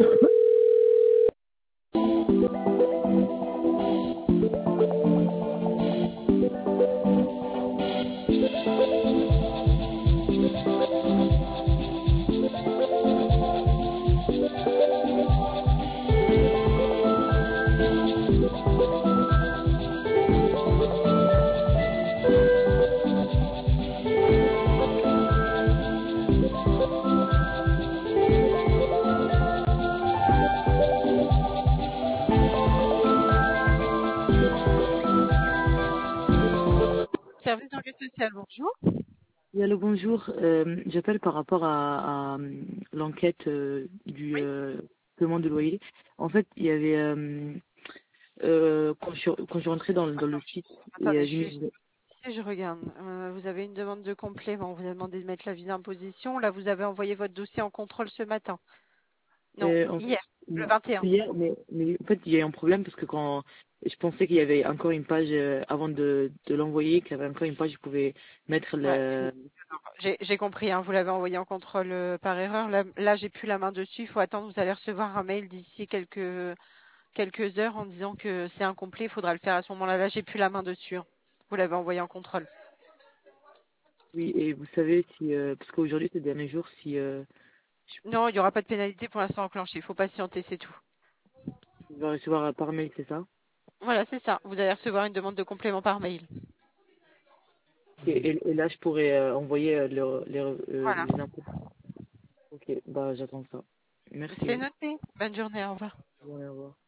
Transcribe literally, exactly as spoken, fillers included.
Service d'enquête sociale, bonjour. Oui, allô, bonjour. Euh, j'appelle par rapport à, à, euh, l'enquête euh, du Oui. euh, paiement de loyer. En fait, il y avait euh, euh, quand, je, suis- quand je suis rentrée dans, le- dans le Attends, site et attendez, euh, je j'ai suis mis juste ici, je regarde. Euh, vous avez une demande de complément, on vous a demandé de mettre l'avis d'imposition. Là, vous avez envoyé votre dossier en contrôle ce matin. Non, euh, en fait, hier, le non, vingt et un. hier, mais, mais en fait, il y a eu un problème parce que quand je pensais qu'il y avait encore une page euh, avant de, de l'envoyer, qu'il y avait encore une page où je pouvais mettre Ouais, le. j'ai j'ai compris, hein, vous l'avez envoyé en contrôle euh, par erreur. Là, là j'ai plus la main dessus. Il faut attendre. Vous allez recevoir un mail d'ici quelques quelques heures en disant que c'est incomplet. Il faudra le faire à ce moment-là. Là, j'ai plus la main dessus, hein. Vous l'avez envoyé en contrôle. Oui, et vous savez si euh, parce qu'aujourd'hui c'est le dernier jour si euh, Non, il n'y aura pas de pénalité pour l'instant enclenchée. Il faut patienter, c'est tout. je vais recevoir par mail, c'est ça? Voilà, c'est ça. Vous allez recevoir une demande de complément par mail. Et, et- et là, je pourrais euh, envoyer euh, le- les, euh, Voilà. les impôts. Ok, bah j'attends ça. C'est Merci. noté. Bonne journée, au revoir. Au revoir.